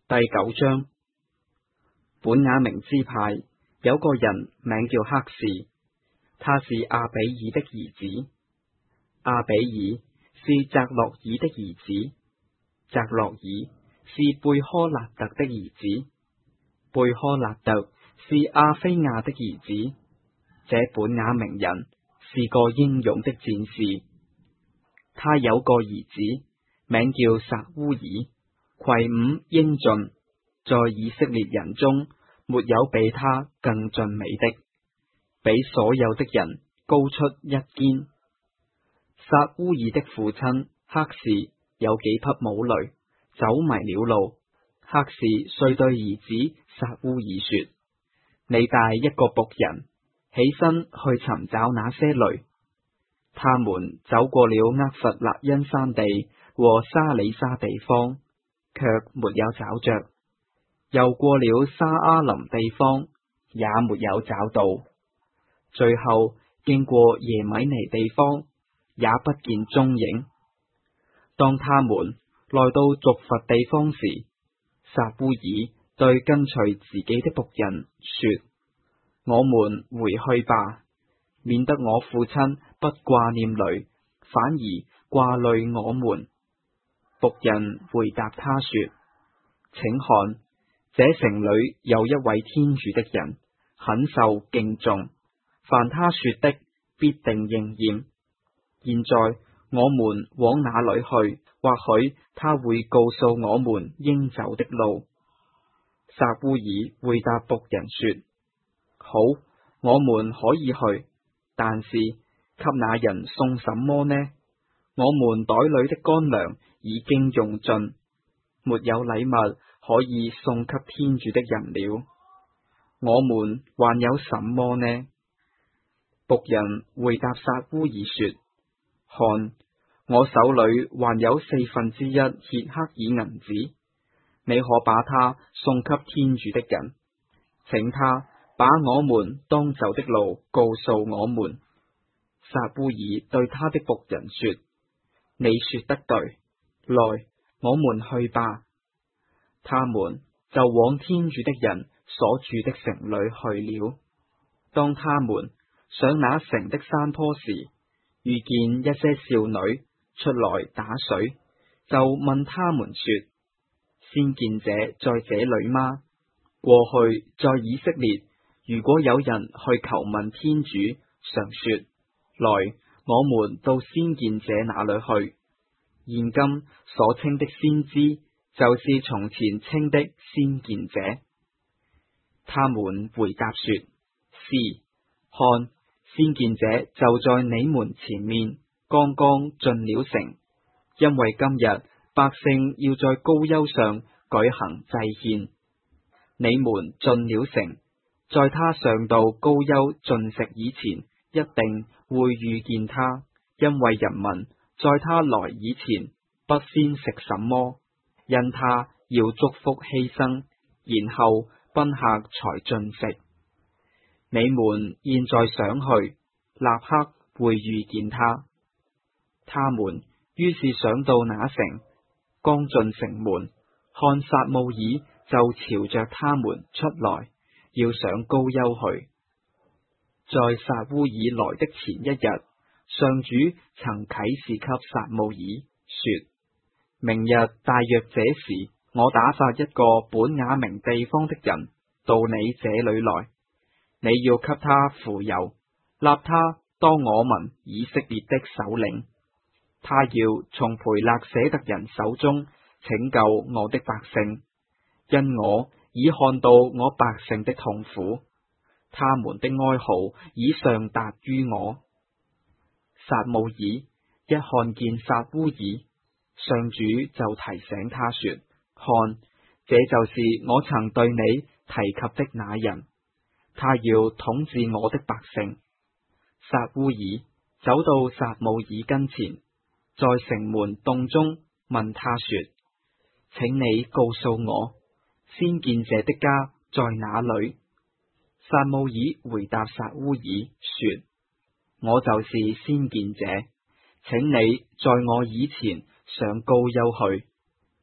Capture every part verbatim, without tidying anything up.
第九章，本雅明支派有個人名叫克士，他是阿比爾的兒子。阿比爾是扎洛爾的兒子，扎洛爾是貝科勒特的兒子，貝科勒特是阿非亞的兒子。這本雅明人是個英勇的戰士，他有個兒子名叫撒烏爾，魁梧英俊，在以色列人中沒有比他更俊美的，比所有的人高出一肩。撒烏爾的父親克士有幾匹母驢，走迷了路。克士遂對兒子撒烏爾說：你帶一個僕人起身去尋找那些驢。他們走過了厄弗辣因山地和沙里沙地方，卻沒有找着；又過了沙阿林地方，也沒有找到。最後經過耶米尼地方，也不見蹤影。當他們來到族弗地方時，撒烏爾對跟隨自己的僕人說：我們回去吧，免得我父親不掛念驢，反而掛慮我們。僕人回答他說：請看，這城裏有一位天主的人，很受敬重，凡他說的必定應驗。現在我們往哪裏去？或許他會告訴我們應走的路。撒烏爾回答僕人說：好，我們可以去，但是給那人送什麼呢？我們袋裏的乾糧已經用盡，沒有禮物可以送給天主的人了。我們還有什麼呢？僕人回答撒烏爾說：看，我手裏還有四分之一歇克爾銀子，你可把它送給天主的人，請他把我們當走的路告訴我們。撒烏爾對他的僕人說：你說得對，來，我們去吧。他們就往天主的人所住的城裏去了。當他們上那城的山坡時，遇見一些少女出來打水，就問他們說：先見者在這裏嗎？過去在以色列，如果有人去求問天主，常說：來，我們到先見者那裏去。現今所稱的先知，就是從前稱的先見者。他們回答說：是。看，先見者就在你們前面，剛剛進了城，因為今日百姓要在高丘上舉行祭獻。你們進了城，在他上到高丘進食以前，一定會遇見他，因為人民在他來以前，不先食什麼，因他要祝福犧牲，然後賓客才進食。你們現在上去，立刻會遇見他。他們於是上到那城，剛進城門，看撒慕爾就朝着他們出來，要上高丘去。在撒烏爾來的前一日，上主曾啟示給撒慕爾說：明日大約這時，我打發一個本雅明地方的人到你這裏來，你要給他傅油，立他當我民以色列的首領。他要從培勒舍特人手中拯救我的百姓，因我已看到我百姓的痛苦，他們的哀號已上達於我。撒慕爾一看見撒烏爾，上主就提醒他說：看，這就是我曾對你提及的那人，他要統治我的百姓。撒烏爾走到撒慕爾跟前，在城門洞中問他說：請你告訴我，先見者的家在哪裏？撒慕爾回答撒烏爾說：我就是先見者，請你在我以前上高丘去，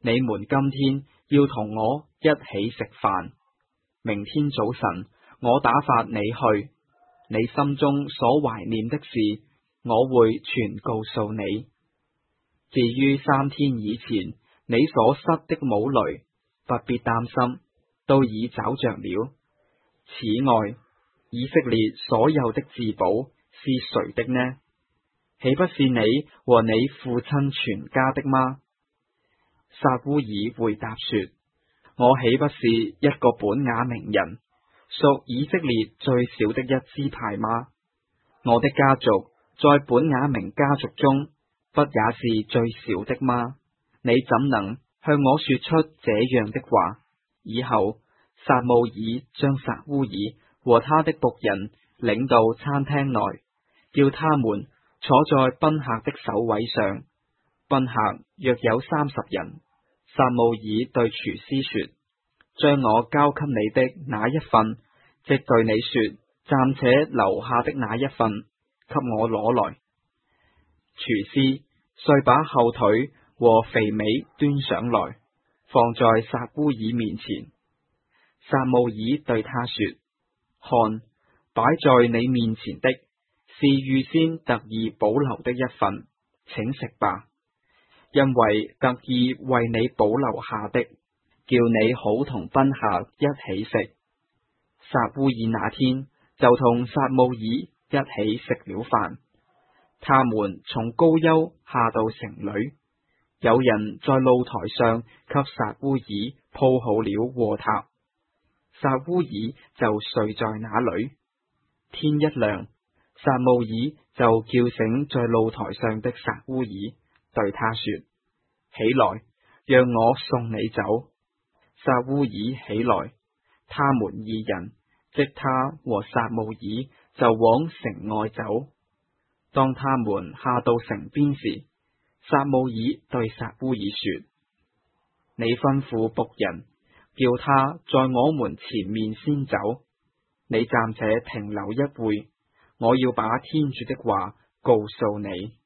你們今天要同我一起食飯，明天早晨我打發你去，你心中所懷念的事，我會全告訴你。至於三天以前你所失的母驢，不必擔心，都已找着了。此外，以色列所有的至寶是誰的呢？豈不是你和你父親全家的嗎？撒烏耳回答說：我豈不是一個本雅明人，屬以色列最小的一支派嗎？我的家族在本雅明家族中，不也是最小的嗎？你怎能向我說出這樣的話？以後撒母耳將撒烏耳和他的僕人領到餐廳內，叫他們坐在賓客的首位上。賓客約有三十人。撒母耳對廚師說：將我交給你的那一份，即對你說暫且留下的那一份，給我攞來。廚師遂把後腿和肥美端上來，放在撒烏耳面前。撒母耳對他說：看，擺在你面前的是預先特意保留的一份，請食吧，因為特意為你保留下的，叫你好同賓客一起食。撒烏耳那天就同撒母耳一起食了飯。他們從高丘下到城裏，有人在露台上給撒烏耳鋪好了窩榻，撒烏耳就睡在那裏。天一亮，撒母耳就叫醒在露台上的撒烏耳，對他說：起來，讓我送你走。撒烏耳起來，他們二人，即他和撒母耳，就往城外走。當他們下到城邊時，撒母耳對撒烏耳說：你吩咐僕人，叫他在我們前面先走，你暫且停留一會，我要把天主的話告訴你。